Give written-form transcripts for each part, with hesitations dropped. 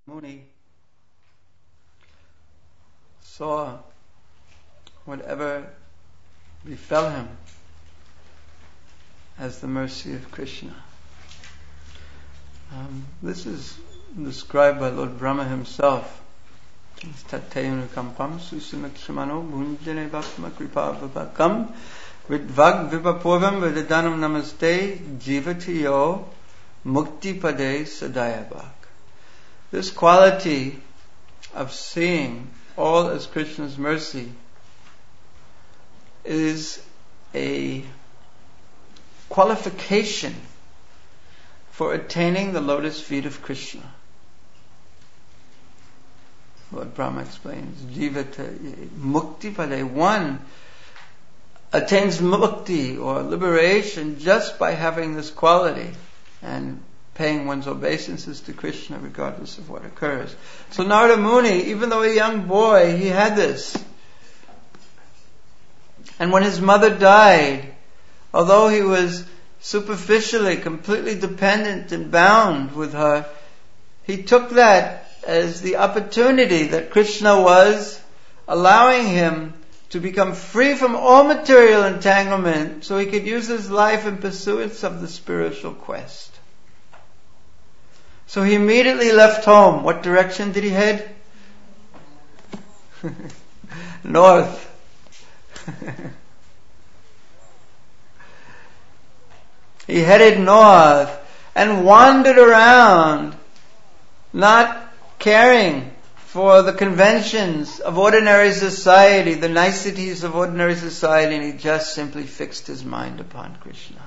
Muni saw whatever befell him as the mercy of Krishna. This is described by Lord Brahma himself. Tattayunukampam susunakshmano bhunjane bhakma kripa vipakam vidvag vipapurvam vidadanam namaste jivatiyo mukti pade sadayabhak. This quality of seeing all as Krishna's mercy is a qualification for attaining the lotus feet of Krishna. Lord Brahma explains, Jivata Mukti Pade. One attains mukti or liberation just by having this quality and paying one's obeisances to Krishna regardless of what occurs. So Narada Muni, even though a young boy, he had this. And when his mother died, although he was superficially completely dependent and bound with her, he took that as the opportunity that Krishna was allowing him to become free from all material entanglement so he could use his life in pursuance of the spiritual quest. So he immediately left home. What direction did he head? North. He headed north and wandered around, not caring for the conventions of ordinary society, the niceties of ordinary society, and he just simply fixed his mind upon Krishna.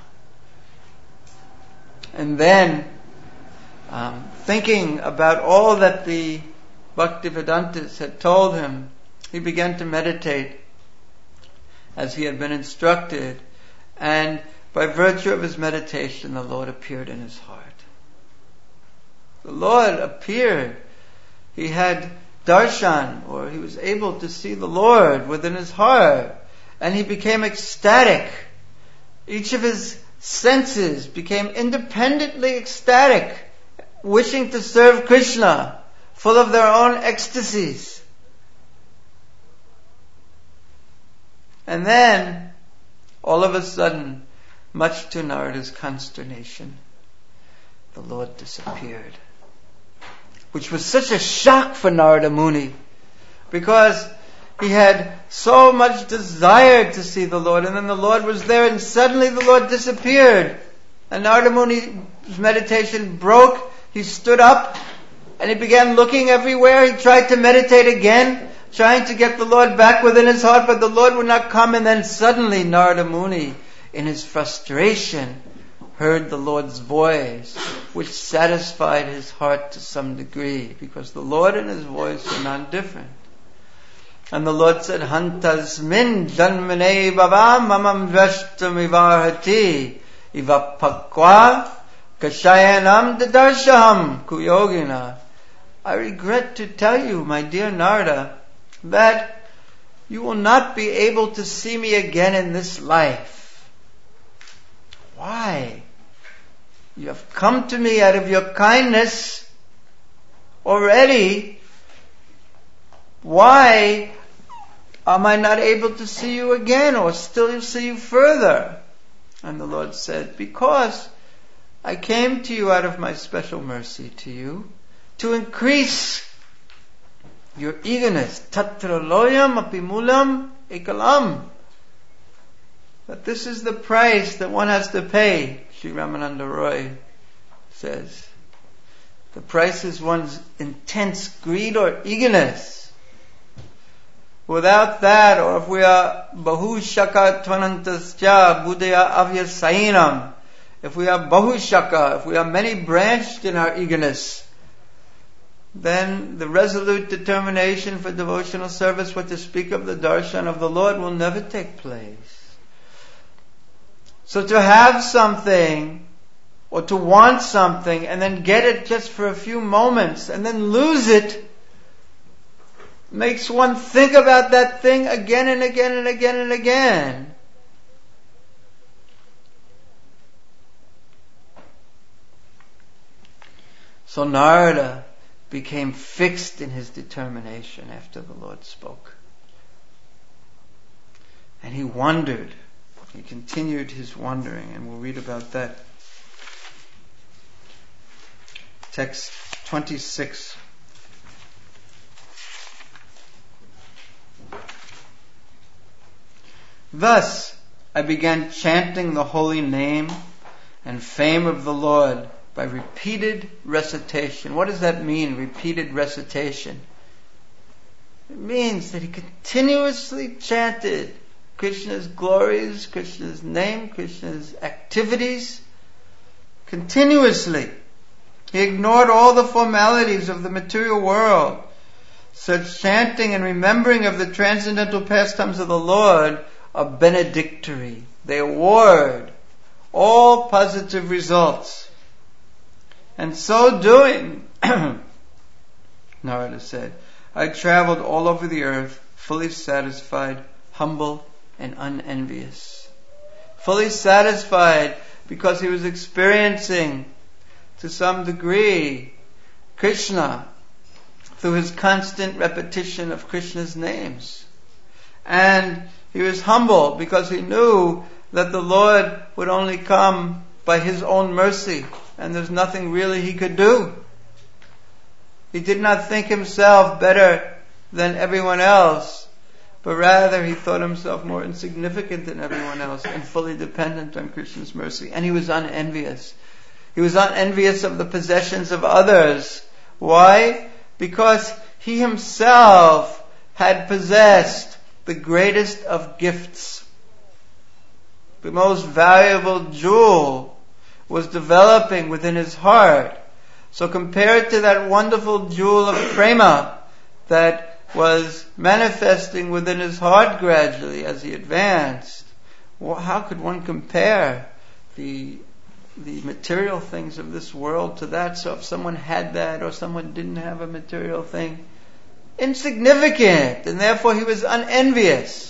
And then, thinking about all that the Bhaktivedantas had told him, he began to meditate as he had been instructed, and by virtue of his meditation, the Lord appeared in his heart. The Lord appeared. He had darshan, or he was able to see the Lord within his heart, and he became ecstatic. Each of his senses became independently ecstatic, wishing to serve Krishna, full of their own ecstasies. And then, all of a sudden, much to Narada's consternation, the Lord disappeared. Which was such a shock for Narada Muni, because he had so much desire to see the Lord, and then the Lord was there, and suddenly the Lord disappeared. And Narada Muni's meditation broke. He stood up, and he began looking everywhere. He tried to meditate again, trying to get the Lord back within his heart, but the Lord would not come. And then suddenly Narada Muni, in his frustration, heard the Lord's voice, which satisfied his heart to some degree, because the Lord and his voice are non-different. And the Lord said, Hantasmin janmane bhava mamam vyashtam ivarhati ivapakwa kashayanam dadarshaham kuyogina. I regret to tell you, my dear Narada, that you will not be able to see me again in this life. Why? You have come to me out of your kindness already. Why am I not able to see you again, or still see you further? And the Lord said, because I came to you out of my special mercy to you, to increase your eagerness. Tatra loyam apimulam ekalam. But this is the price that one has to pay, Sri Ramananda Roy says. The price is one's intense greed or eagerness. Without that, or if we are bahushaka tvanantasya buddhaya avyasainam, if we are bahushaka, if we are many branched in our eagerness, then the resolute determination for devotional service, what to speak of the darshan of the Lord, will never take place. So to have something, or to want something, and then get it just for a few moments, and then lose it, makes one think about that thing again and again and again and again. So Narada became fixed in his determination after the Lord spoke. And he wondered. He continued his wandering, and we'll read about that. Text 26. Thus I began chanting the holy name and fame of the Lord by repeated recitation. What does that mean, repeated recitation? It means that he continuously chanted Krishna's glories, Krishna's name, Krishna's activities, continuously. He ignored all the formalities of the material world. Such chanting and remembering of the transcendental pastimes of the Lord are benedictory. They award all positive results. And so doing, Narada said, I traveled all over the earth, fully satisfied, humble, and unenvious. Fully satisfied because he was experiencing, to some degree, Krishna through his constant repetition of Krishna's names. And he was humble because he knew that the Lord would only come by his own mercy, and there's nothing really he could do. He did not think himself better than everyone else, but rather he thought himself more insignificant than everyone else and fully dependent on Krishna's mercy. And he was unenvious. He was unenvious of the possessions of others. Why? Because he himself had possessed the greatest of gifts. The most valuable jewel was developing within his heart. So compared to that wonderful jewel of prema that was manifesting within his heart gradually as he advanced, well, how could one compare the material things of this world to that? So if someone had that or someone didn't have a material thing, insignificant, and therefore he was unenvious.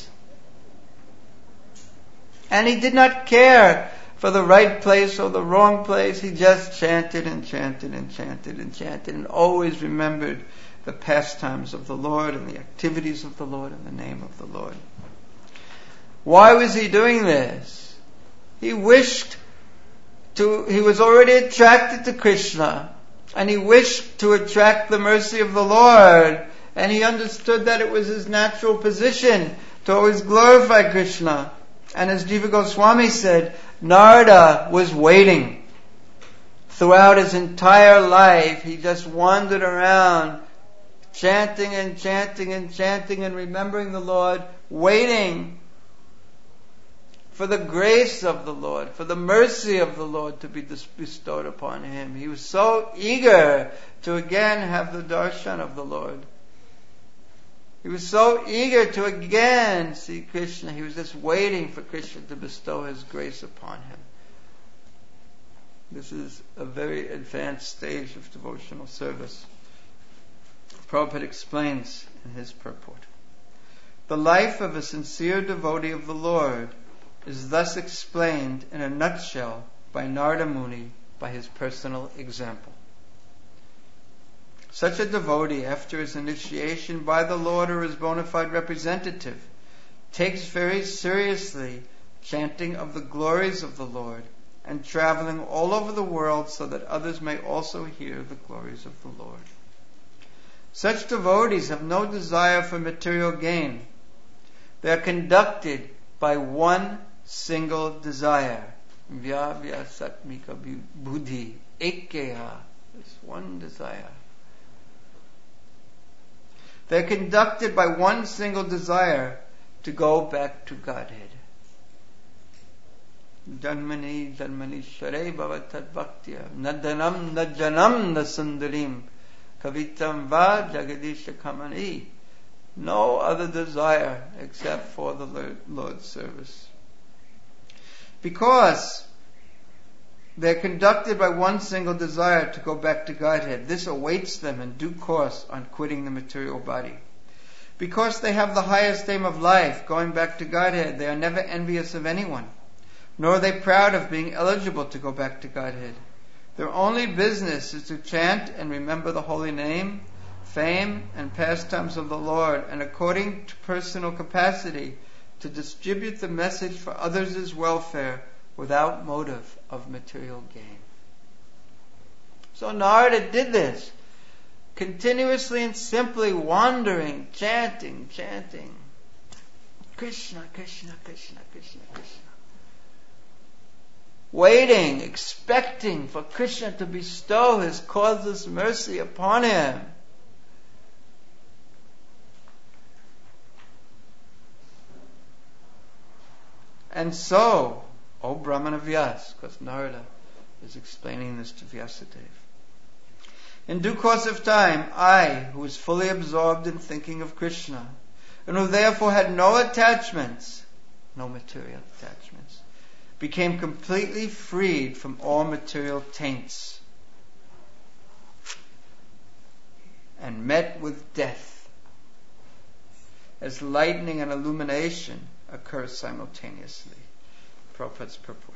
And he did not care for the right place or the wrong place. He just chanted and chanted and chanted and chanted and always remembered the pastimes of the Lord and the activities of the Lord and the name of the Lord. Why was he doing this? He was already attracted to Krishna, and he wished to attract the mercy of the Lord, and he understood that it was his natural position to always glorify Krishna. And as Jiva Goswami said, Narada was waiting. Throughout his entire life, he just wandered around, chanting and chanting and chanting and remembering the Lord, waiting for the grace of the Lord, for the mercy of the Lord to be bestowed upon him. He was so eager to again have the darshan of the Lord. He was so eager to again see Krishna. He was just waiting for Krishna to bestow his grace upon him. This is a very advanced stage of devotional service. Prabhupada explains in his purport. The life of a sincere devotee of the Lord is thus explained in a nutshell by Narada Muni by his personal example. Such a devotee, after his initiation by the Lord or his bona fide representative, takes very seriously chanting of the glories of the Lord and traveling all over the world so that others may also hear the glories of the Lord. Such devotees have no desire for material gain. They are conducted by one single desire. Vyavya satmika buddhi ekkeha. This one desire. They're conducted by one single desire to go back to Godhead. Janmani janmani share bhavatad bhaktya nadanam najanam nasundarim kavitam va jagadisha kamani. No other desire except for the Lord's service. Because they're conducted by one single desire to go back to Godhead, this awaits them in due course on quitting the material body. Because they have the highest aim of life, going back to Godhead, they are never envious of anyone, nor are they proud of being eligible to go back to Godhead. Their only business is to chant and remember the holy name, fame, and pastimes of the Lord, and according to personal capacity, to distribute the message for others' welfare without motive of material gain. So Narada did this, continuously and simply wandering, chanting, Krishna, Krishna, Krishna, Krishna, Krishna. Waiting, expecting for Krishna to bestow his causeless mercy upon him. And so, O Brahmana Vyas, because Narada is explaining this to Vyasadeva. In due course of time, I, who was fully absorbed in thinking of Krishna, and who therefore had no attachments, no material attachments, became completely freed from all material taints, and met with death, as lightning and illumination occur simultaneously. Prabhupada's purport.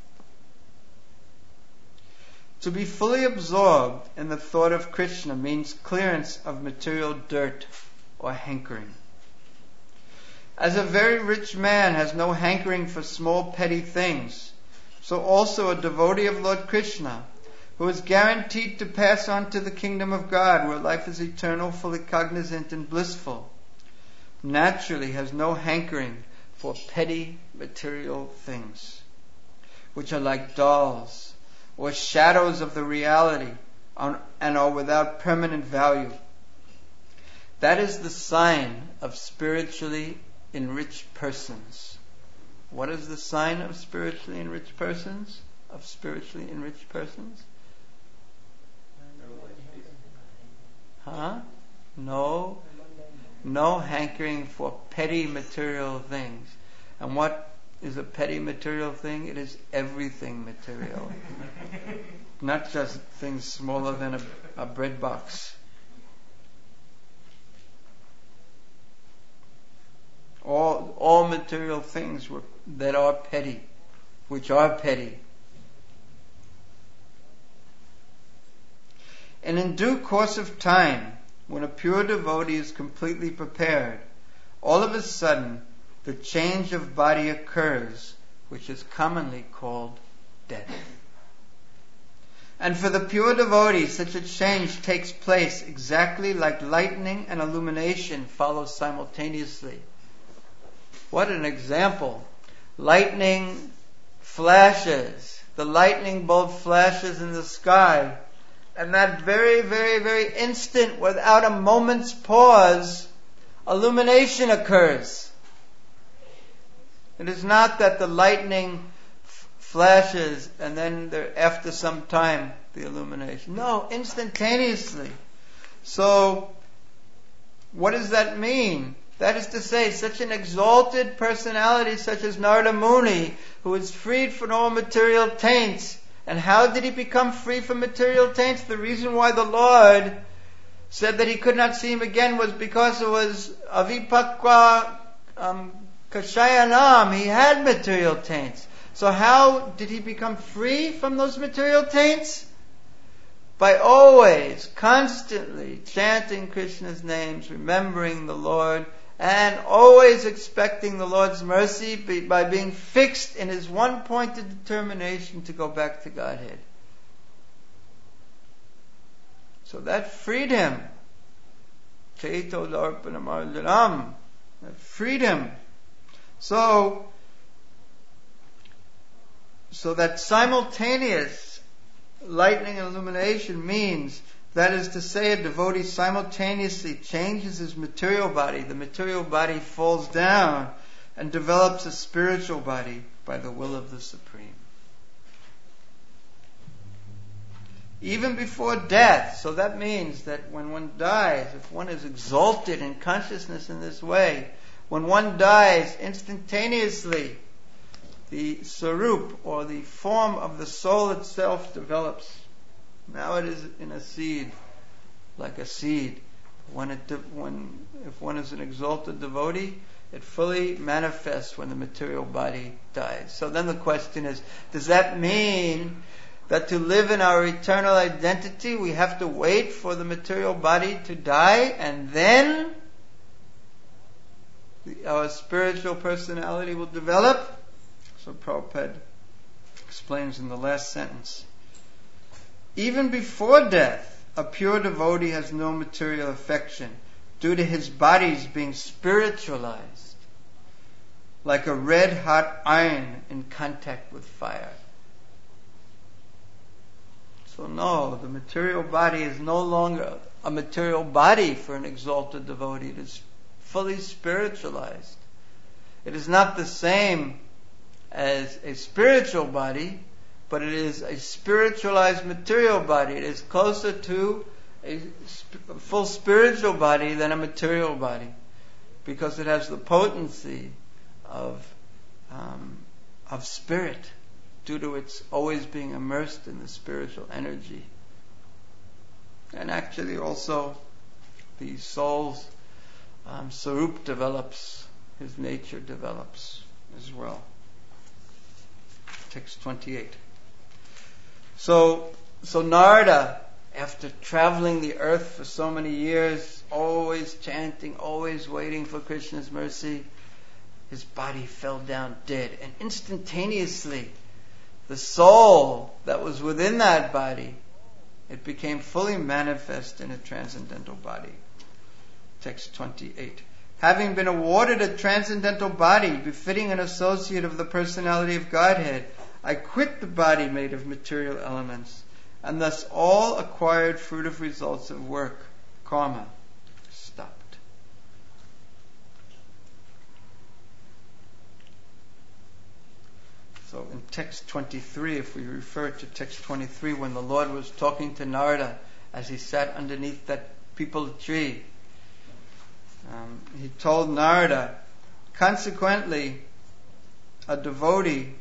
To be fully absorbed in the thought of Krishna means clearance of material dirt or hankering. As a very rich man has no hankering for small petty things, so also a devotee of Lord Krishna, who is guaranteed to pass on to the kingdom of God, where life is eternal, fully cognizant and blissful, naturally has no hankering for petty material things, which are like dolls or shadows of the reality and are without permanent value. That is the sign of spiritually enriched persons. What is the sign of spiritually enriched persons? Of spiritually enriched persons? No hankering for petty material things. And what is a petty material thing? It is everything material. Not just things smaller than a bread box. All material things that are petty, which are petty. And in due course of time, when a pure devotee is completely prepared, all of a sudden the change of body occurs, which is commonly called death. And for the pure devotee, such a change takes place exactly like lightning and illumination follow simultaneously. What an example. Lightning flashes. The lightning bolt flashes in the sky. And that very, very, very instant, without a moment's pause, illumination occurs. It is not that the lightning flashes and then after some time the illumination. No, instantaneously. So, what does that mean? That is to say, such an exalted personality such as Narada Muni, who is freed from all material taints. And how did he become free from material taints? The reason why the Lord said that he could not see him again was because it was avipakwa kashayanam. He had material taints. So how did he become free from those material taints? By always, constantly chanting Krishna's names, remembering the Lord, and always expecting the Lord's mercy by being fixed in his one-pointed determination to go back to Godhead. So that freed him. Chaito Darpanamarjanam. That freed him. So that simultaneous lightning and illumination means, that is to say, a devotee simultaneously changes his material body. The material body falls down and develops a spiritual body by the will of the Supreme. Even before death. So that means that when one dies, if one is exalted in consciousness in this way, when one dies, instantaneously the sarup, or the form of the soul itself, develops. Now it is in a seed, like a seed. If one is an exalted devotee, it fully manifests when the material body dies. So then the question is, does that mean that to live in our eternal identity, we have to wait for the material body to die, and then our spiritual personality will develop? So Prabhupada explains in the last sentence, even before death, a pure devotee has no material affection due to his body's being spiritualized, like a red-hot iron in contact with fire. So no, the material body is no longer a material body for an exalted devotee. It is fully spiritualized. It is not the same as a spiritual body, but it is a spiritualized material body. It is closer to a full spiritual body than a material body, because it has the potency of spirit, due to its always being immersed in the spiritual energy. And actually also the soul's Sarup develops, his nature develops as well. Text 28. So Narada, after traveling the earth for so many years, always chanting, always waiting for Krishna's mercy, his body fell down dead. And instantaneously, the soul that was within that body, it became fully manifest in a transcendental body. Text 28. Having been awarded a transcendental body befitting an associate of the personality of Godhead, I quit the body made of material elements, and thus all acquired fruitive results of work, karma, stopped. So in text 23, if we refer to text 23, when the Lord was talking to Narada as he sat underneath that peepal tree, he told Narada, consequently, a devotee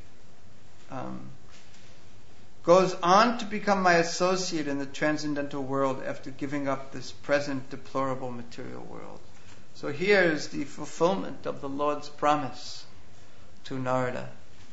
goes on to become my associate in the transcendental world after giving up this present deplorable material world. So here is the fulfillment of the Lord's promise to Narada.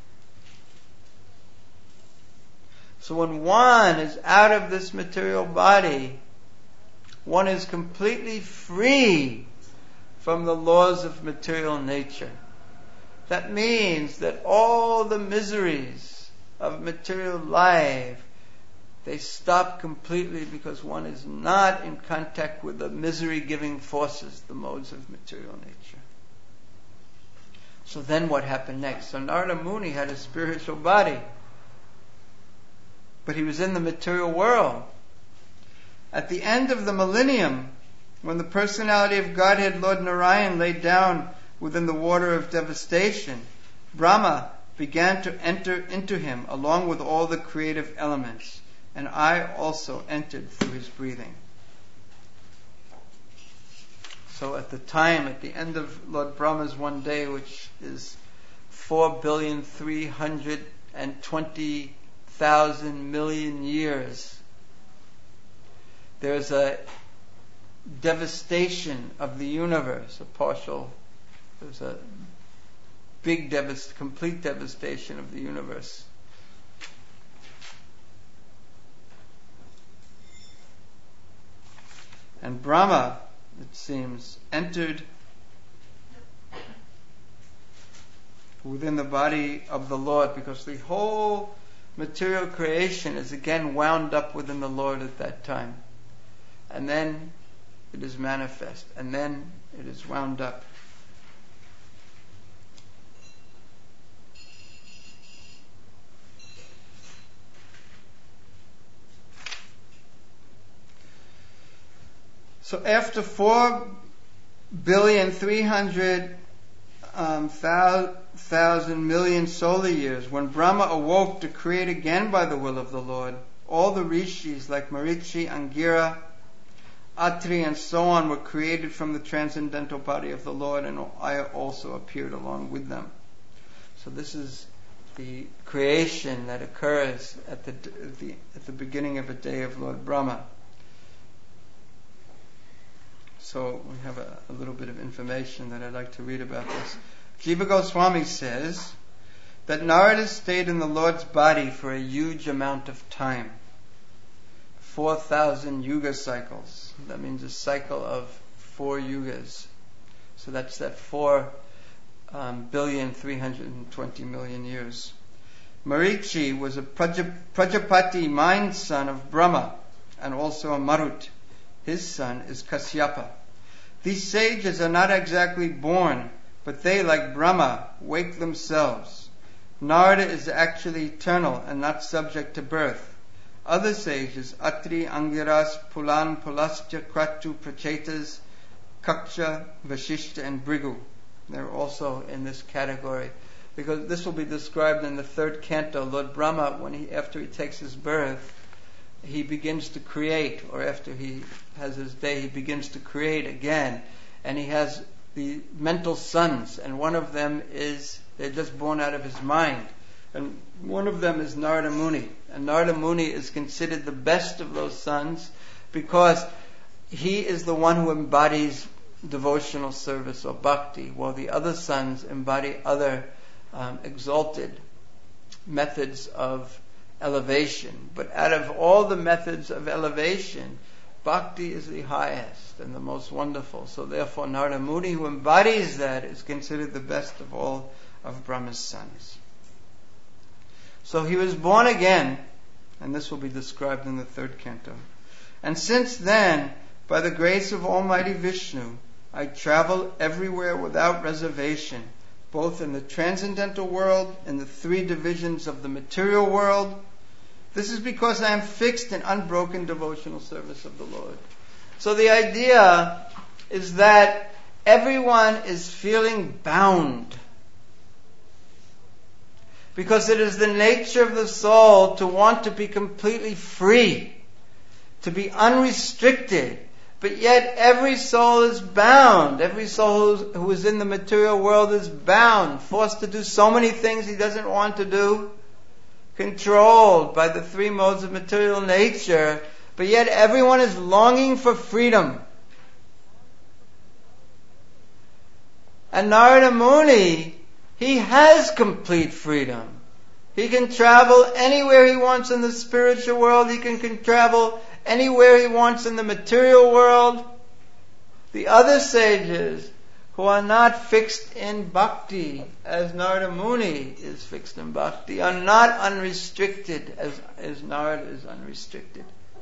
So when one is out of this material body, one is completely free from the laws of material nature. That means that all the miseries of material life, they stop completely because one is not in contact with the misery-giving forces, the modes of material nature. So then what happened next? So Narada Muni had a spiritual body, but he was in the material world. At the end of the millennium, when the personality of Godhead, Lord Narayan, lay down within the water of devastation, Brahma began to enter into him along with all the creative elements, and I also entered through his breathing. So at the time, at the end of Lord Brahma's one day, which is 4,320,000,000,000 years, there's a devastation of the universe, there's a big complete devastation of the universe. And Brahma, it seems, entered within the body of the Lord, because the whole material creation is again wound up within the Lord at that time. And then it is manifest, and then it is wound up. So after 4,300,000,000,000 solar years, when Brahma awoke to create again by the will of the Lord, all the rishis like Marichi, Angira, Atri, and so on were created from the transcendental body of the Lord, and I also appeared along with them. So this is the creation that occurs at the beginning of a day of Lord Brahma. So we have a little bit of information that I'd like to read about this. Jiva Goswami says, that Narada stayed in the Lord's body for a huge amount of time. 4,000 yuga cycles. That means a cycle of 4 yugas. So that's that 4,320,000,000 years. Marichi was a Prajapati mind son of Brahma and also a Marut. His son is Kasyapa. These sages are not exactly born, but they, like Brahma, wake themselves. Narada is actually eternal and not subject to birth. Other sages, Atri, Angiras, Pulan, Pulascha, Kratu, Prachetas, Kaksha, Vashishta, and Brigu, they're also in this category. Because this will be described in the 3rd canto. Lord Brahma, after he takes his birth, he begins to create, or after he has his day, he begins to create again. And he has the mental sons, and one of them they're just born out of his mind. And one of them is Narada Muni. And Narada Muni is considered the best of those sons because he is the one who embodies devotional service or bhakti, while the other sons embody other exalted methods of elevation. But out of all the methods of elevation, bhakti is the highest and the most wonderful. So therefore Narada Muni, who embodies that, is considered the best of all of Brahma's sons. So he was born again, and this will be described in the 3rd canto. And since then, by the grace of Almighty Vishnu, I travel everywhere without reservation, both in the transcendental world and the 3 divisions of the material world. This is because I am fixed in unbroken devotional service of the Lord. So the idea is that everyone is feeling bound, because it is the nature of the soul to want to be completely free, to be unrestricted. But yet every soul is bound. Every soul who is in the material world is bound, forced to do so many things he doesn't want to do, controlled by the 3 modes of material nature. But yet everyone is longing for freedom. And Narada Muni, he has complete freedom. He can travel anywhere he wants in the spiritual world. He can travel anywhere he wants in the material world. The other sages who are not fixed in bhakti, as Narada Muni is fixed in bhakti, are not unrestricted as Narada is unrestricted.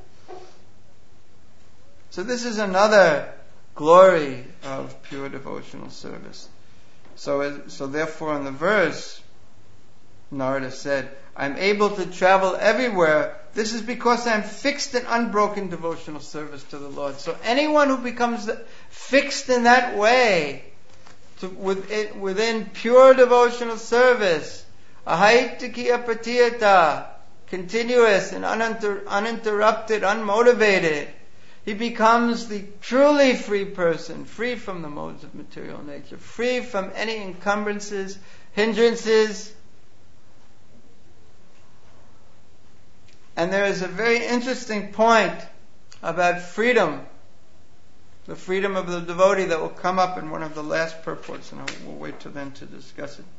So this is another glory of pure devotional service. So therefore in the verse, Narada said, I'm able to travel everywhere. This is because I'm fixed in unbroken devotional service to the Lord. So anyone who becomes fixed in that way, within pure devotional service, ahaitikya pratiyata, continuous and uninterrupted, unmotivated, he becomes the truly free person, free from the modes of material nature, free from any encumbrances, hindrances. And there is a very interesting point about freedom, the freedom of the devotee, that will come up in one of the last purports, and we'll wait till then to discuss it.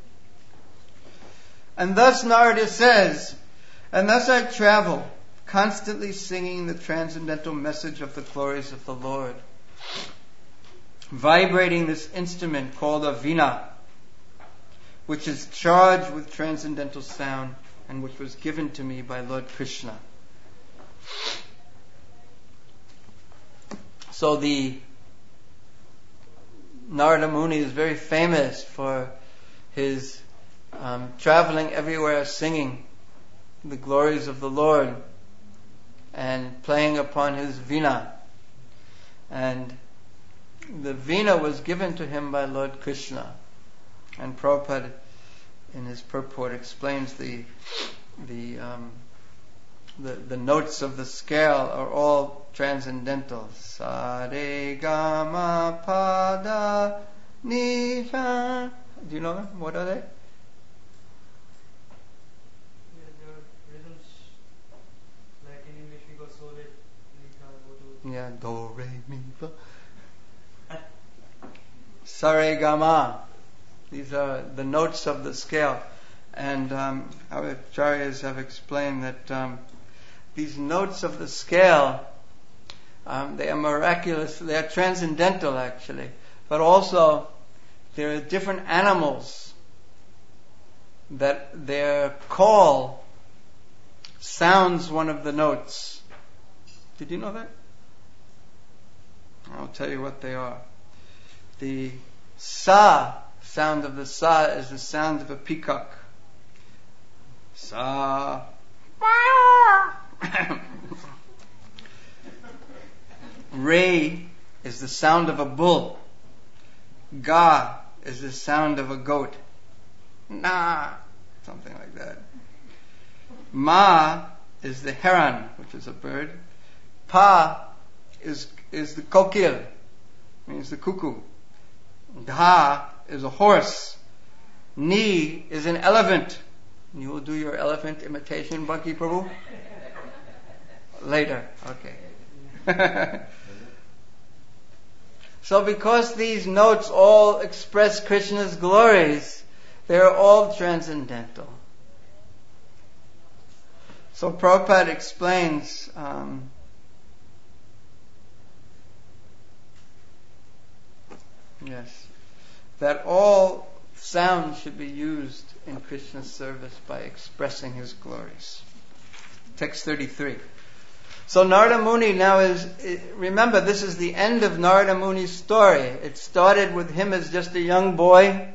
And thus Narada says, and thus I travel, constantly singing the transcendental message of the glories of the Lord, vibrating this instrument called a veena, which is charged with transcendental sound, and which was given to me by Lord Krishna. So the Narada Muni is very famous for his traveling everywhere singing the glories of the Lord and playing upon his veena. And the veena was given to him by Lord Krishna. And Prabhupada in his purport explains the notes of the scale are all transcendental. Sa re ga ma pa da ni sa. Do you know them? What are they? Rhythms, like in English we got so re, mi, fa, Yeah, do re mi fa. Sa re ga ma. These are the notes of the scale. And our acharyas have explained that these notes of the scale, they are miraculous, they are transcendental actually, but also there are different animals that their call sounds one of the notes. Did you know that? I'll tell you what they are. The sa, sound of the sa, is the sound of a peacock. Sa. Re is the sound of a bull. Ga is the sound of a goat. Na, something like that. Ma is the heron, which is a bird. Pa is the kokil, means the cuckoo. Dha is a horse. Ni is an elephant. You will do your elephant imitation, Bhakti Prabhu? Later, okay. So because these notes all express Krishna's glories, they are all transcendental. So Prabhupada explains that all sound should be used in Krishna's service by expressing His glories. Text 33. So Narada Muni now remember, this is the end of Narada Muni's story. It started with him as just a young boy.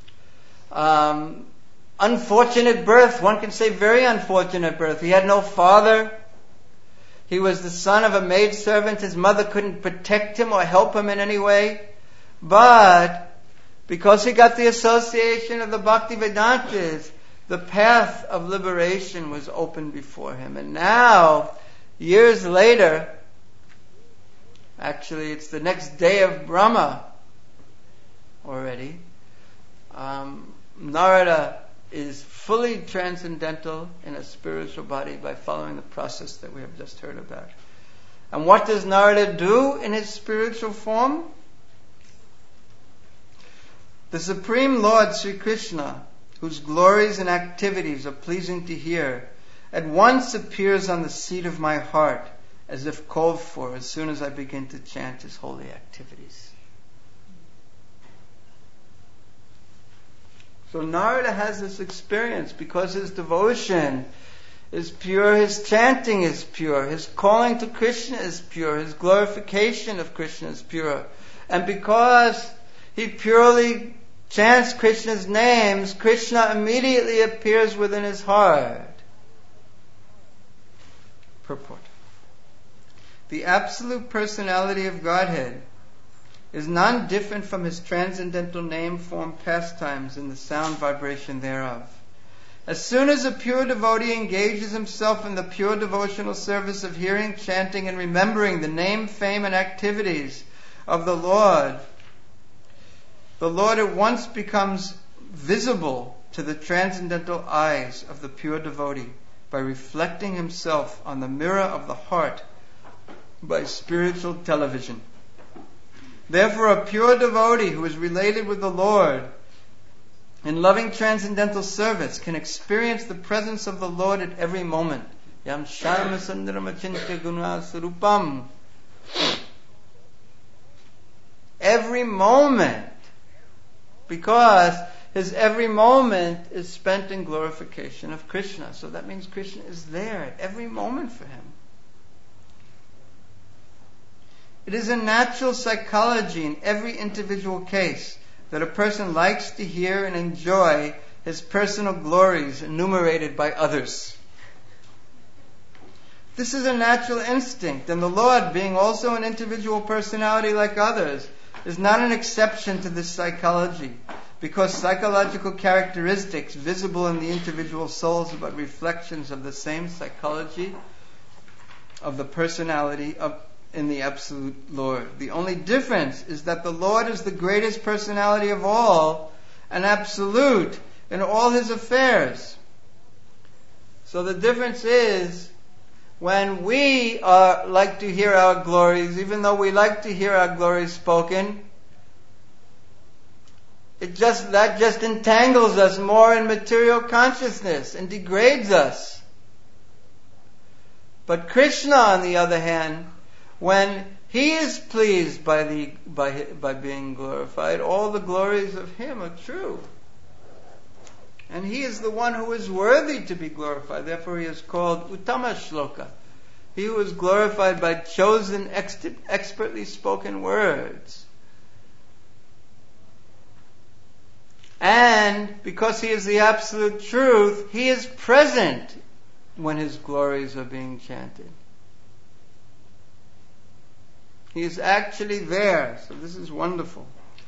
Unfortunate birth, one can say very unfortunate birth. He had no father. He was the son of a maidservant. His mother couldn't protect him or help him in any way. But because he got the association of the Bhaktivedantas, the path of liberation was open before him. And now, years later, actually it's the next day of Brahma already, Narada is fully transcendental in a spiritual body by following the process that we have just heard about. And what does Narada do in his spiritual form? The Supreme Lord Sri Krishna, whose glories and activities are pleasing to hear, at once appears on the seat of my heart as if called for as soon as I begin to chant His holy activities. So Narada has this experience because his devotion is pure, his chanting is pure, his calling to Krishna is pure, his glorification of Krishna is pure. And because he purely chants Krishna's names, Krishna immediately appears within his heart. Purport. The absolute personality of Godhead is none different from His transcendental name, form, pastimes, and the sound vibration thereof. As soon as a pure devotee engages himself in the pure devotional service of hearing, chanting, and remembering the name, fame, and activities of the Lord at once becomes visible to the transcendental eyes of the pure devotee by reflecting himself on the mirror of the heart by spiritual television. Therefore, a pure devotee who is related with the Lord in loving transcendental service can experience the presence of the Lord at every moment. Yam sharma sundaramachintya guna sarupam. Every moment. Because his every moment is spent in glorification of Krishna. So that means Krishna is there at every moment for him. It is a natural psychology in every individual case that a person likes to hear and enjoy his personal glories enumerated by others. This is a natural instinct, and the Lord, being also an individual personality like others, is not an exception to this psychology, because psychological characteristics visible in the individual souls are but reflections of the same psychology of the personality in the absolute Lord. The only difference is that the Lord is the greatest personality of all and absolute in all His affairs. So the difference is when we like to hear our glories, even though we like to hear our glories spoken, that just entangles us more in material consciousness and degrades us. But Krishna, on the other hand, when He is pleased by being glorified, all the glories of Him are true. And He is the one who is worthy to be glorified. Therefore He is called Uttama Shloka. He who is glorified by chosen, expertly spoken words. And because He is the absolute truth, He is present when His glories are being chanted. He is actually there. So this is wonderful.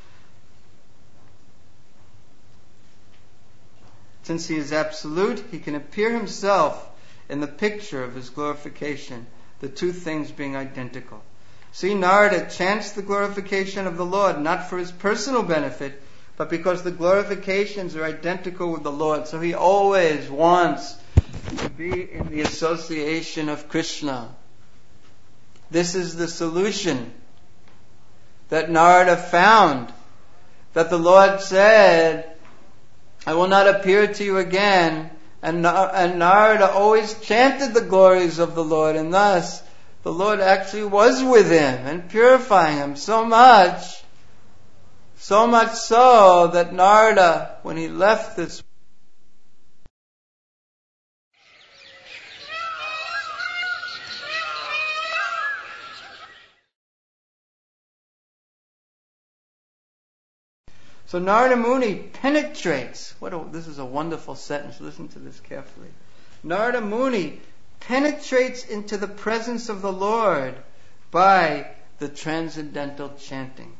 Since He is absolute, He can appear Himself in the picture of His glorification, the two things being identical. See, Narada chants the glorification of the Lord, not for his personal benefit, but because the glorifications are identical with the Lord. So he always wants to be in the association of Krishna. This is the solution that Narada found. That the Lord said, I will not appear to you again. And Narada always chanted the glories of the Lord. And thus, the Lord actually was with him and purifying him so much so that Narada, when he left this So Narada Muni penetrates. This is a wonderful sentence. Listen to this carefully. Narada Muni penetrates into the presence of the Lord by the transcendental chanting.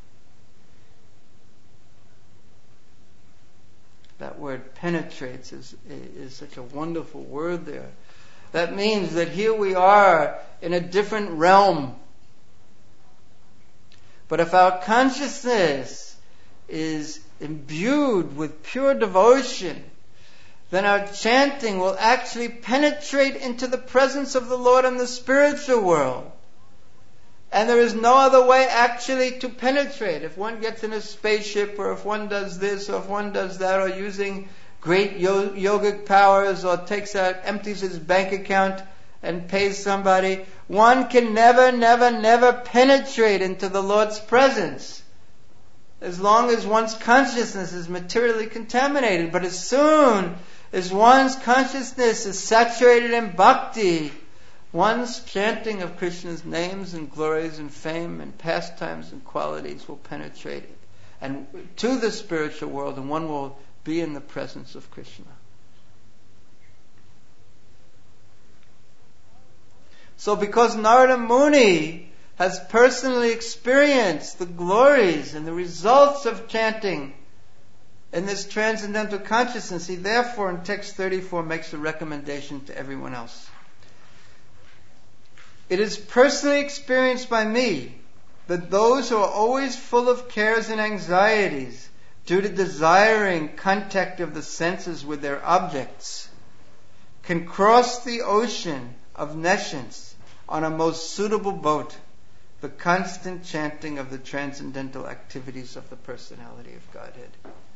That word penetrates is such a wonderful word there. That means that here we are in a different realm. But if our consciousness is imbued with pure devotion, then our chanting will actually penetrate into the presence of the Lord in the spiritual world. And there is no other way actually to penetrate. If one gets in a spaceship, or if one does this, or if one does that, or using great yogic powers, or empties his bank account and pays somebody, one can never penetrate into the Lord's presence, as long as one's consciousness is materially contaminated. But as soon as one's consciousness is saturated in bhakti, one's chanting of Krishna's names and glories and fame and pastimes and qualities will penetrate it and to the spiritual world, and one will be in the presence of Krishna. So because Narada Muni has personally experienced the glories and the results of chanting in this transcendental consciousness, he therefore in text 34 makes a recommendation to everyone else. It is personally experienced by me that those who are always full of cares and anxieties due to desiring contact of the senses with their objects can cross the ocean of nescience on a most suitable boat, the constant chanting of the transcendental activities of the personality of Godhead.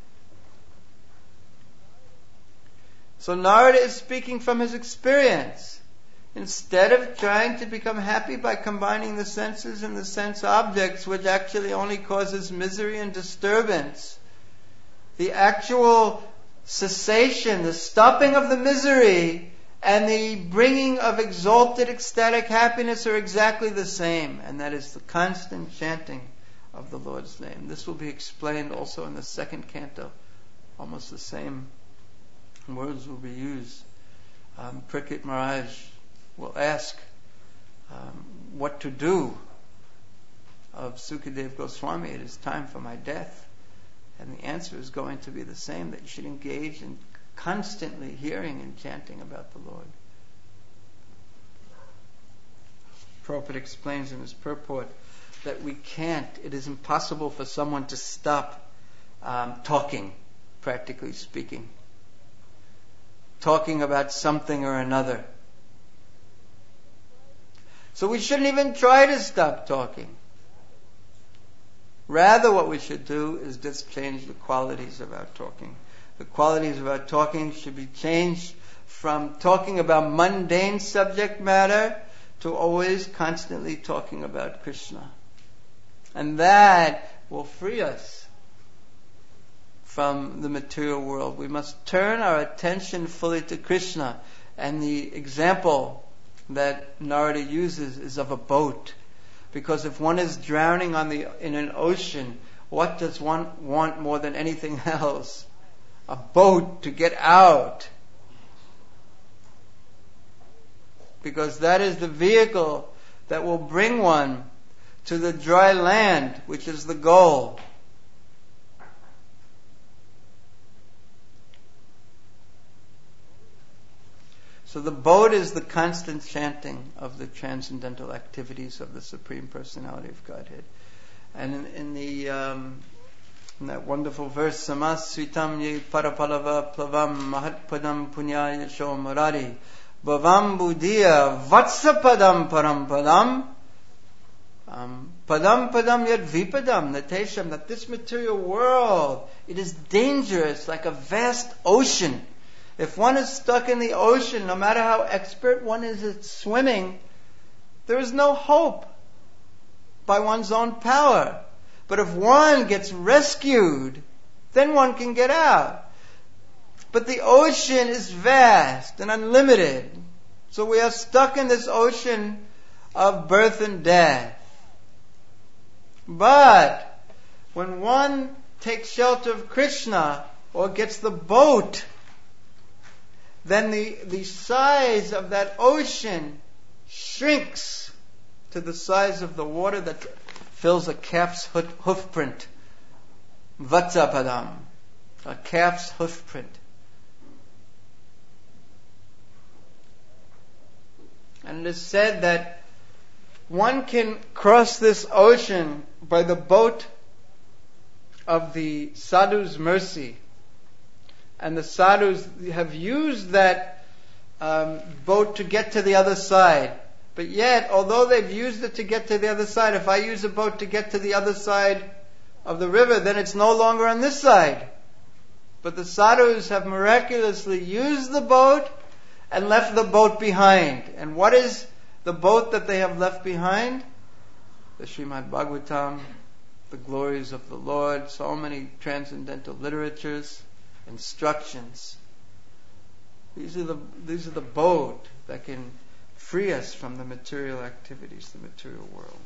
So Narada is speaking from his experience. Instead of trying to become happy by combining the senses and the sense objects, which actually only causes misery and disturbance, the actual cessation, the stopping of the misery, and the bringing of exalted ecstatic happiness are exactly the same, and that is the constant chanting of the Lord's name. This will be explained also in the second canto. Almost the same words will be used. Parikshit Maharaj will ask what to do of Sukadeva Goswami. It is time for my death. And the answer is going to be the same, that you should engage in constantly hearing and chanting about the Lord. Prabhupada explains in his purport that it is impossible for someone to stop talking, practically speaking. Talking about something or another. So we shouldn't even try to stop talking. Rather, what we should do is just change the qualities of our talking. The qualities of our talking should be changed from talking about mundane subject matter to always constantly talking about Krishna. And that will free us from the material world. We must turn our attention fully to Krishna. And the example that Narada uses is of a boat. Because if one is drowning in an ocean, what does one want more than anything else? A boat to get out. Because that is the vehicle that will bring one to the dry land, which is the goal. So the boat is the constant chanting of the transcendental activities of the Supreme Personality of Godhead. And in that wonderful verse, Samasvitam ye parapalava plavam mahatpadam punyaya sho murari bhavam buddhiya vatsapadam parampadam padam padam yad vipadam natesham, that this material world, it is dangerous like a vast ocean. If one is stuck in the ocean, no matter how expert one is at swimming, there is no hope by one's own power. But if one gets rescued, then one can get out. But the ocean is vast and unlimited. So we are stuck in this ocean of birth and death. But when one takes shelter of Krishna or gets the boat, then the size of that ocean shrinks to the size of the water that fills a calf's hoof print. Vatsapadam, a calf's hoof print. And it is said that one can cross this ocean by the boat of the sadhu's mercy. And the sadhus have used that boat to get to the other side. But yet, although they've used it to get to the other side, if I use a boat to get to the other side of the river, then it's no longer on this side. But the sadhus have miraculously used the boat and left the boat behind. And what is the boat that they have left behind? The Srimad Bhagavatam, the glories of the Lord, so many transcendental literatures, instructions. These are the boat that can free us from the material activities, the material world.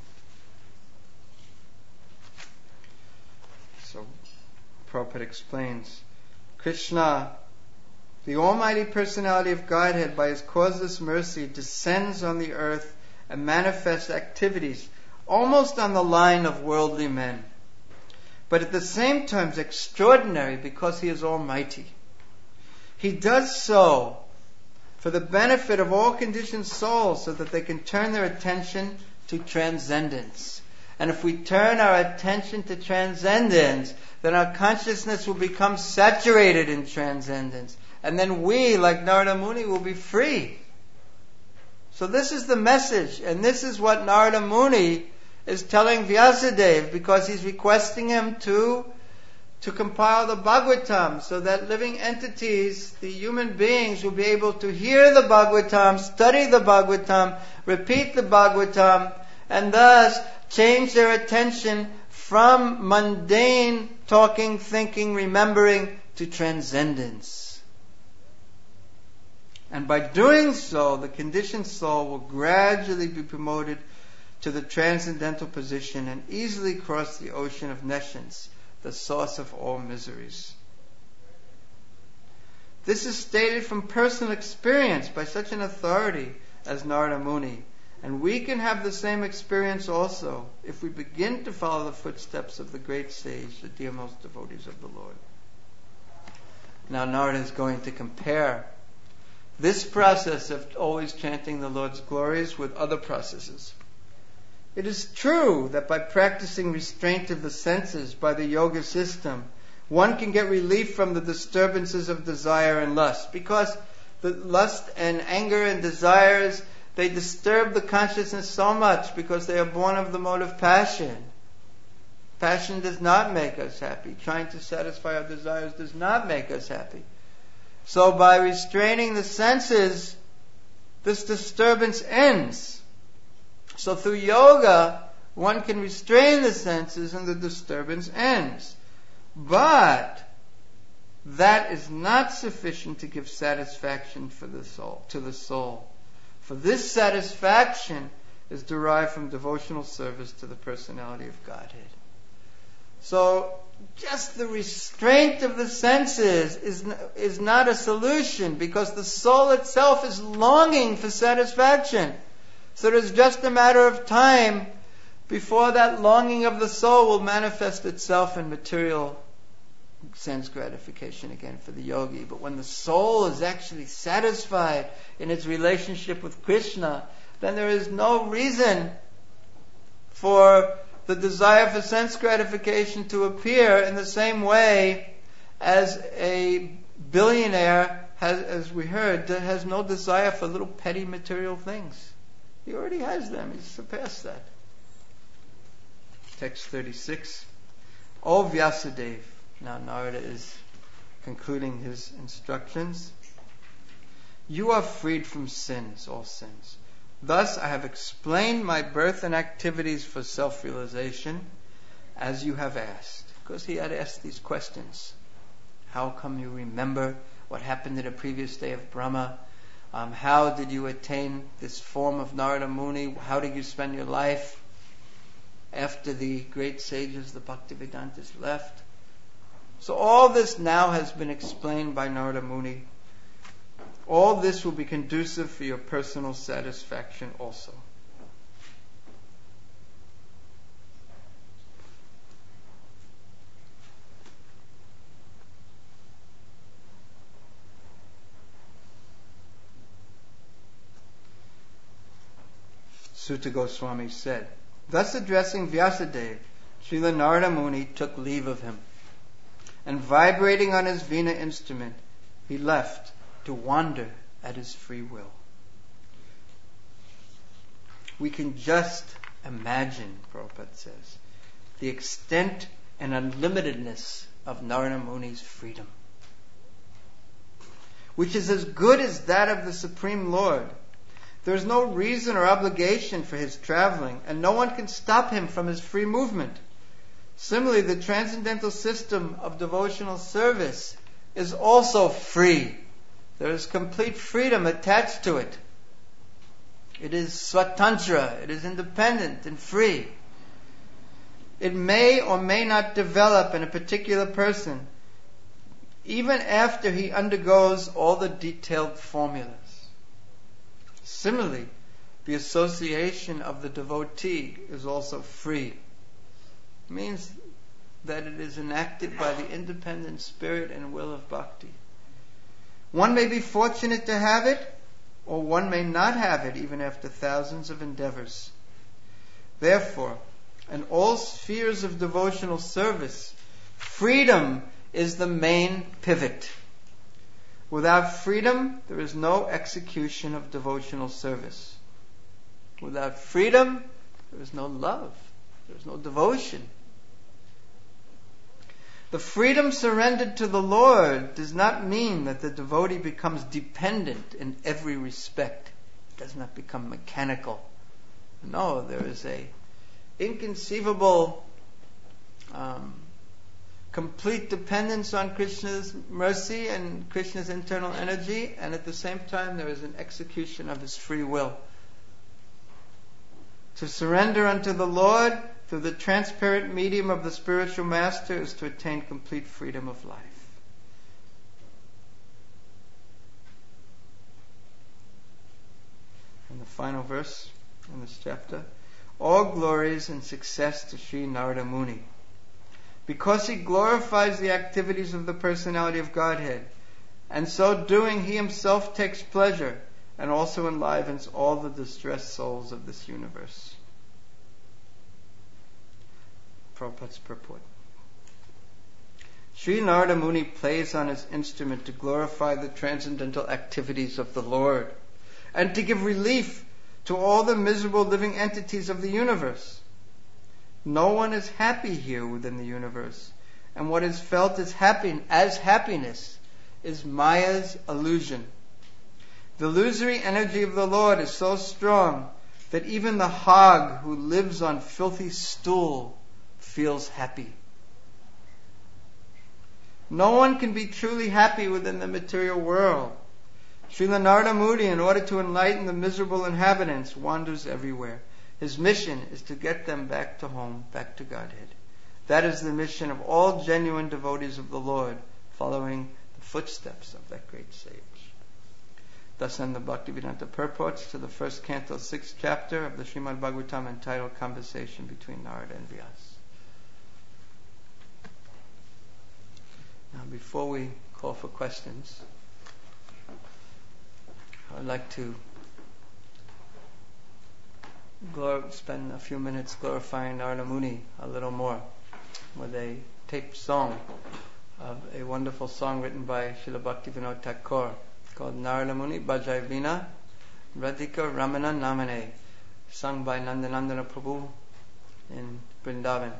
So Prabhupada explains, Krishna, the Almighty Personality of Godhead, by His causeless mercy, descends on the earth and manifests activities almost on the line of worldly men, but at the same time is extraordinary because He is almighty. He does so for the benefit of all conditioned souls so that they can turn their attention to transcendence. And if we turn our attention to transcendence, then our consciousness will become saturated in transcendence. And then we, like Narada Muni, will be free. So this is the message, and this is what Narada Muni is telling Vyasadeva, because he's requesting him to compile the Bhagavatam, so that living entities, the human beings, will be able to hear the Bhagavatam, study the Bhagavatam, repeat the Bhagavatam, and thus change their attention from mundane talking, thinking, remembering to transcendence. And by doing so, the conditioned soul will gradually be promoted to the transcendental position and easily cross the ocean of nescience, the source of all miseries. This is stated from personal experience by such an authority as Narada Muni. And we can have the same experience also if we begin to follow the footsteps of the great sage, the dearmost devotees of the Lord. Now Narada is going to compare this process of always chanting the Lord's glories with other processes. It is true that by practicing restraint of the senses by the yoga system, one can get relief from the disturbances of desire and lust, because the lust and anger and desires, they disturb the consciousness so much because they are born of the mode of passion. Passion does not make us happy. Trying to satisfy our desires does not make us happy. So by restraining the senses, this disturbance ends. So through yoga, one can restrain the senses and the disturbance ends. But that is not sufficient to give satisfaction to the soul. For this satisfaction is derived from devotional service to the personality of Godhead. So just the restraint of the senses is not a solution, because the soul itself is longing for satisfaction. So it is just a matter of time before that longing of the soul will manifest itself in material sense gratification again for the yogi. But when the soul is actually satisfied in its relationship with Krishna, then there is no reason for the desire for sense gratification to appear in the same way as a billionaire has, as we heard, that has no desire for little petty material things. He already has them. He's surpassed that. Text 36. O Vyasadeva. Now Narada is concluding his instructions. You are freed from sins, all sins. Thus I have explained my birth and activities for self-realization as you have asked. Because he had asked these questions. How come you remember what happened in the previous day of Brahma? How did you attain this form of Narada Muni? How did you spend your life after the great sages, the Bhaktivedantas, left? So all this now has been explained by Narada Muni. All this will be conducive for your personal satisfaction also. Sutta Goswami said, thus addressing Vyasadeva, Srila Narada Muni took leave of him, and vibrating on his Veena instrument, he left to wander at his free will. We can just imagine, Prabhupada says, the extent and unlimitedness of Narada Muni's freedom, which is as good as that of the Supreme Lord. There is no reason or obligation for his traveling, and no one can stop him from his free movement. Similarly, the transcendental system of devotional service is also free. There is complete freedom attached to it. It is swatantra, it is independent and free. It may or may not develop in a particular person, even after he undergoes all the detailed formulas. Similarly, the association of the devotee is also free. It means that it is enacted by the independent spirit and will of bhakti. One may be fortunate to have it, or one may not have it even after thousands of endeavors. Therefore, in all spheres of devotional service, freedom is the main pivot. Without freedom, there is no execution of devotional service. Without freedom, there is no love, there is no devotion. The freedom surrendered to the Lord does not mean that the devotee becomes dependent in every respect. It does not become mechanical. No, there is a inconceivable complete dependence on Krishna's mercy and Krishna's internal energy, and at the same time there is an execution of his free will. To surrender unto the Lord through the transparent medium of the spiritual master is to attain complete freedom of life. And the final verse in this chapter. All glories and success to Sri Narada Muni, because he glorifies the activities of the personality of Godhead, and so doing he himself takes pleasure and also enlivens all the distressed souls of this universe. Prabhupada's purport. Sri Narada Muni plays on his instrument to glorify the transcendental activities of the Lord and to give relief to all the miserable living entities of the universe. No one is happy here within the universe. And what is felt as happiness is Maya's illusion. The illusory energy of the Lord is so strong that even the hog who lives on filthy stool feels happy. No one can be truly happy within the material world. Srila Narada Muni, in order to enlighten the miserable inhabitants, wanders everywhere. His mission is to get them back to home, back to Godhead. That is the mission of all genuine devotees of the Lord, following the footsteps of that great sage. Thus end the Bhaktivedanta purports to the first canto, 6th chapter of the Srimad Bhagavatam, entitled Conversation between Narada and Vyasa. Now, before we call for questions, I'd like to spend a few minutes glorifying Narada Muni a little more with a taped song of a wonderful song written by Srila Bhaktivinoda Thakur called Narada Muni Bhajai Vina Radhika Ramana Namane, sung by Nandanandana Prabhu in Vrindavan.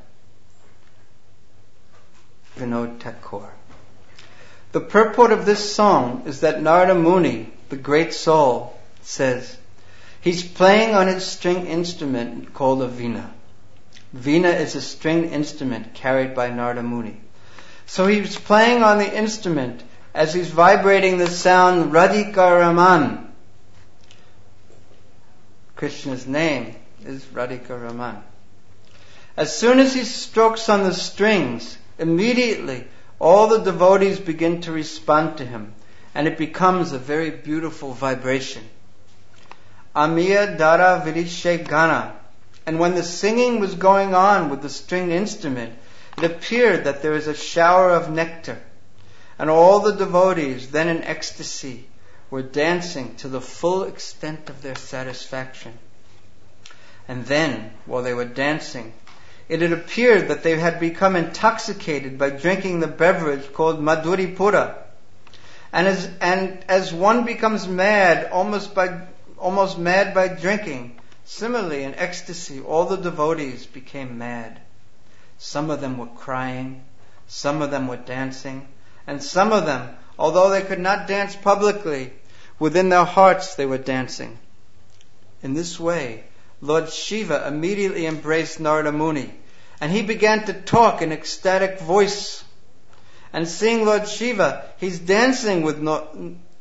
Vinod Thakur. The purport of this song is that Narada Muni, the great soul, says he's playing on his string instrument called a veena. Veena is a stringed instrument carried by Narada Muni. So he's playing on the instrument as he's vibrating the sound Radhika Raman. Krishna's name is Radhika Raman. As soon as he strokes on the strings, immediately all the devotees begin to respond to him, and it becomes a very beautiful vibration. Amiya Dara Virishe Gana. And when the singing was going on with the stringed instrument, it appeared that there was a shower of nectar. And all the devotees, then in ecstasy, were dancing to the full extent of their satisfaction. And then, while they were dancing, it had appeared that they had become intoxicated by drinking the beverage called Madhuripura. And as one becomes mad, almost mad by drinking, similarly in ecstasy, all the devotees became mad. Some of them were crying, some of them were dancing, and some of them, although they could not dance publicly, within their hearts they were dancing. In this way, Lord Shiva immediately embraced Narada Muni, and he began to talk in ecstatic voice. And seeing Lord Shiva, he's dancing with Narada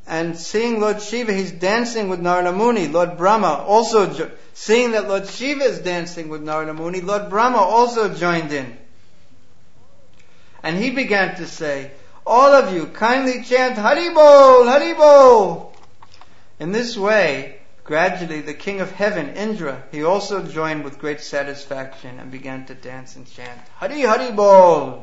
Muni. Lord Brahma seeing that Lord Shiva is dancing with Narada Muni, Lord Brahma also joined in. And he began to say, all of you kindly chant Haribol, Haribol. In this way, gradually the king of heaven, Indra, he also joined with great satisfaction and began to dance and chant Hari Haribol.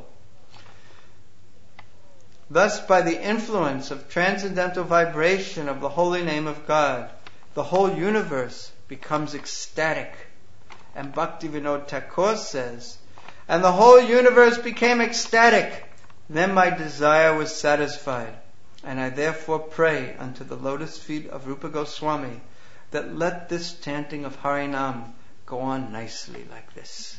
Thus, by the influence of transcendental vibration of the holy name of God, the whole universe becomes ecstatic. And Bhaktivinoda Thakur says, and the whole universe became ecstatic. Then my desire was satisfied. And I therefore pray unto the lotus feet of Rupa Goswami that let this chanting of Harinam go on nicely like this.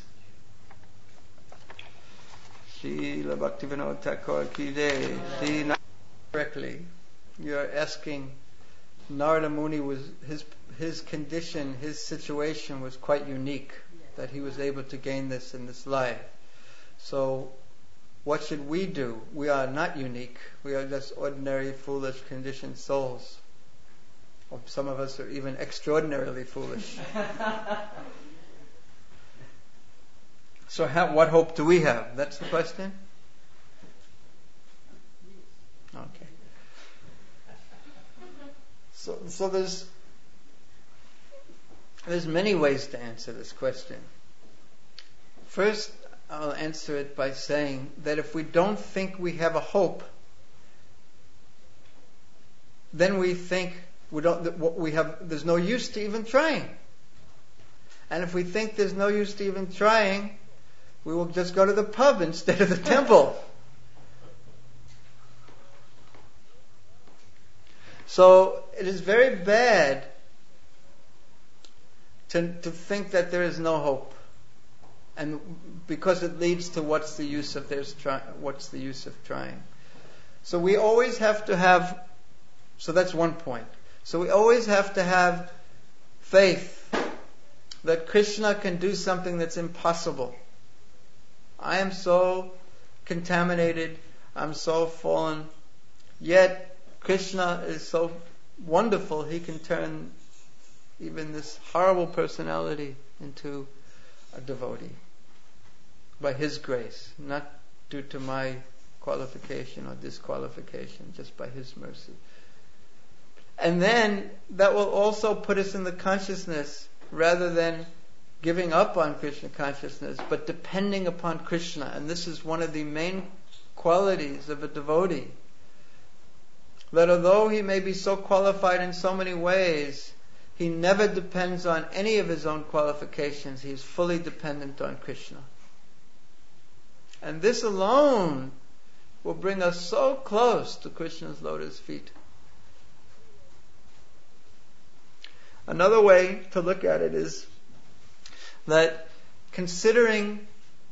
Srila Bhaktivinoda Thakur ki jai. Correctly, you're asking, Narada Muni was his condition, his situation was quite unique, that he was able to gain this in this life. So, what should we do? We are not unique. We are just ordinary, foolish, conditioned souls. Or some of us are even extraordinarily foolish. So what hope do we have? That's the question? Okay. So there's many ways to answer this question. First, I'll answer it by saying that if we don't think we have a hope, then we think there's no use to even trying. And if we think there's no use to even trying, we will just go to the pub instead of the temple. So it is very bad to think that there is no hope. And because it leads to what's the use of trying? So we always have to have, so that's one point. So we always have to have faith that Krishna can do something that's impossible. I am so contaminated, I'm so fallen, yet Krishna is so wonderful, he can turn even this horrible personality into a devotee by his grace, not due to my qualification or disqualification, just by his mercy. And then that will also put us in the consciousness, rather than giving up on Krishna consciousness, but depending upon Krishna. And this is one of the main qualities of a devotee, that although he may be so qualified in so many ways, he never depends on any of his own qualifications. He is fully dependent on Krishna. And this alone will bring us so close to Krishna's lotus feet. Another way to look at it is that, considering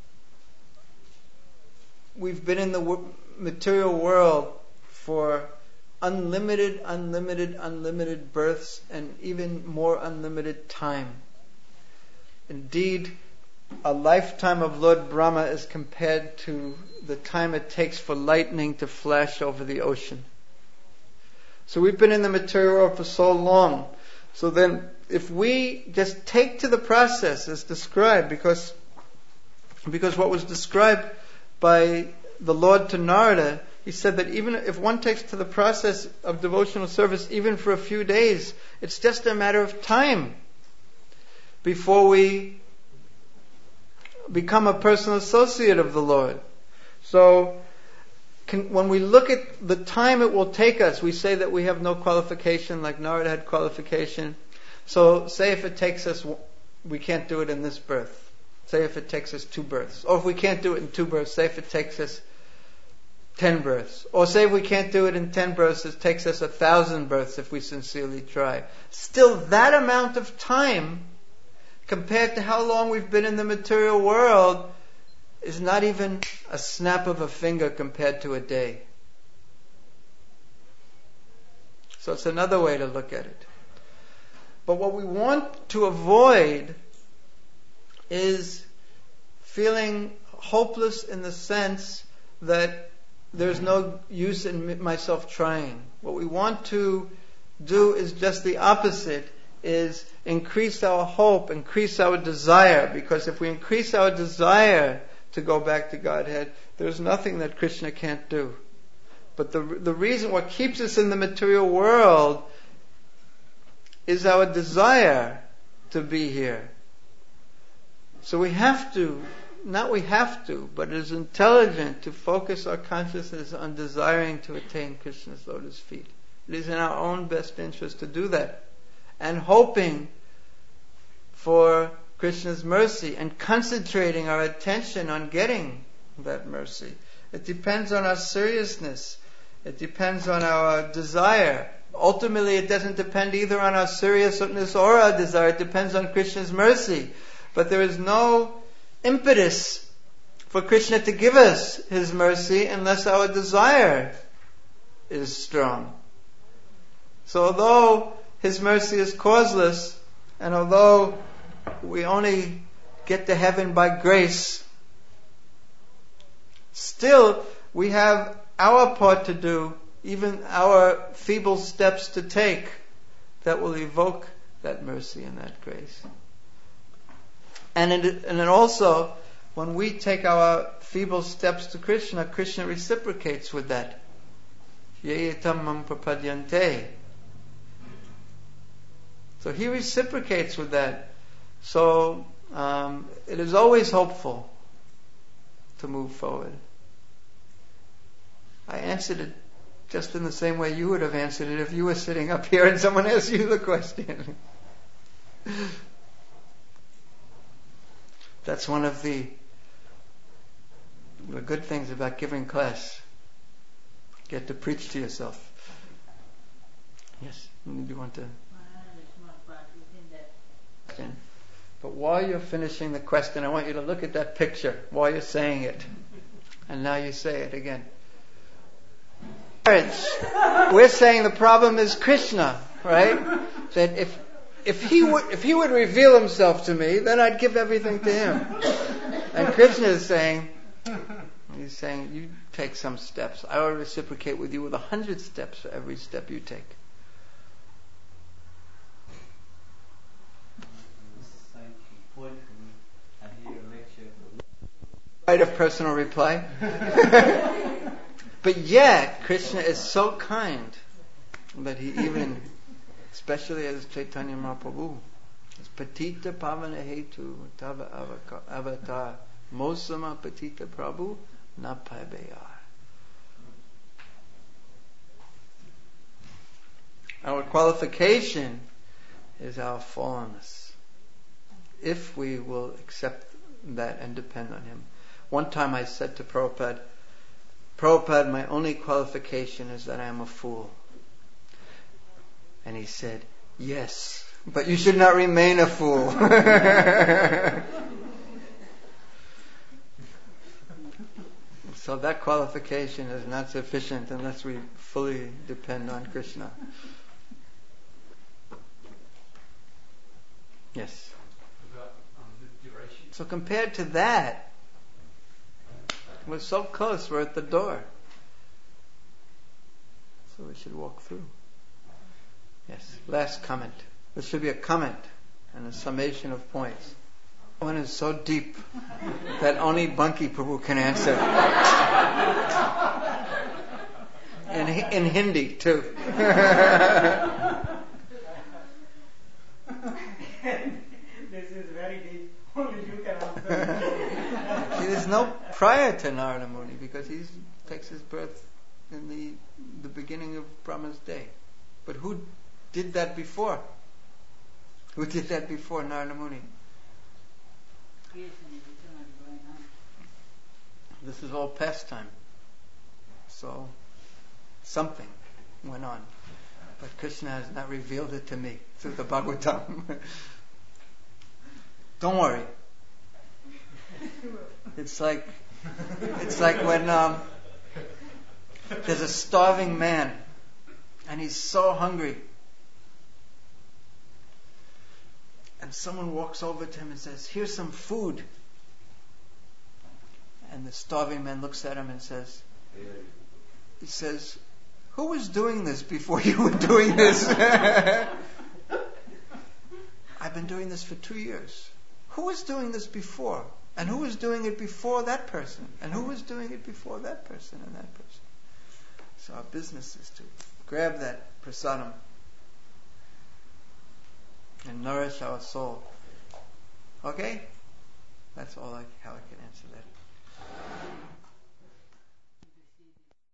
we've been in the material world for unlimited births and even more unlimited time. Indeed, a lifetime of Lord Brahma is compared to the time it takes for lightning to flash over the ocean. So we've been in the material world for so long. So then, if we just take to the process as described, because what was described by the Lord to Narada, he said that even if one takes to the process of devotional service, even for a few days, it's just a matter of time before we become a personal associate of the Lord. So, when we look at the time it will take us, we say that we have no qualification, like Narada had qualification. So, say if it takes us, we can't do it in this birth. Say if it takes us 2 births. Or if we can't do it in 2 births, say if it takes us 10 births. Or say if we can't do it in 10 births, it takes us 1,000 births if we sincerely try. Still, that amount of time, compared to how long we've been in the material world, is not even a snap of a finger compared to a day. So it's another way to look at it. But what we want to avoid is feeling hopeless in the sense that there's no use in myself trying. What we want to do is just the opposite, is increase our hope, increase our desire. Because if we increase our desire to go back to Godhead, there's nothing that Krishna can't do. But the reason, what keeps us in the material world, is our desire to be here. So we have to, but it is intelligent to focus our consciousness on desiring to attain Krishna's lotus feet. It is in our own best interest to do that. And hoping for Krishna's mercy and concentrating our attention on getting that mercy. It depends on our seriousness. It depends on our desire. Ultimately, it doesn't depend either on our seriousness or our desire. It depends on Krishna's mercy. But there is no impetus for Krishna to give us His mercy unless our desire is strong. So although His mercy is causeless, and although we only get to heaven by grace, still we have our part to do, even our feeble steps to take that will evoke that mercy and that grace. And then also, when we take our feeble steps to Krishna, Krishna reciprocates with that. Yeyetam mam prapadyante. So He reciprocates with that. So it is always hopeful to move forward. I answered it just in the same way you would have answered it if you were sitting up here and someone asked you the question. That's one of the good things about giving class. Get to preach to yourself. Yes, do you want to? But while you're finishing the question, I want you to look at that picture while you're saying it. And now you say it again. We're saying the problem is Krishna, right? That if he would reveal himself to me, then I'd give everything to him. And Krishna is saying, you take some steps. I will reciprocate with you with 100 steps for every step you take. Right of personal reply. But yet, Krishna is so kind that he even, especially as Chaitanya Mahaprabhu, as Patita Pavana Hetu Tava Avatar Mosama Patita Prabhu Na Paibayar. Our qualification is our fallenness. If we will accept that and depend on him. One time I said to Prabhupada, my only qualification is that I am a fool. And he said, yes, but you should not remain a fool. So that qualification is not sufficient unless we fully depend on Krishna. Yes. So compared to that, we're so close, we're at the door. So we should walk through. Yes, last comment. This should be a comment and a summation of points. One is so deep that only Banki Prabhu can answer. In Hindi too. This is very deep. Only you can answer. See, there's no prior to Narada Muni because he takes his birth in the beginning of Brahma's day. But who did that before? Who did that before Narada Muni? This is all pastime. So something went on. But Krishna has not revealed it to me through the Bhagavatam. Don't worry. It's like when there's a starving man and he's so hungry. And someone walks over to him and says, here's some food. And the starving man looks at him and says, who was doing this before you were doing this? I've been doing this for 2 years. Who was doing this before? And who was doing it before that person? And who was doing it before that person and that person? So our business is to grab that prasadam and nourish our soul. Okay? That's all how I can answer.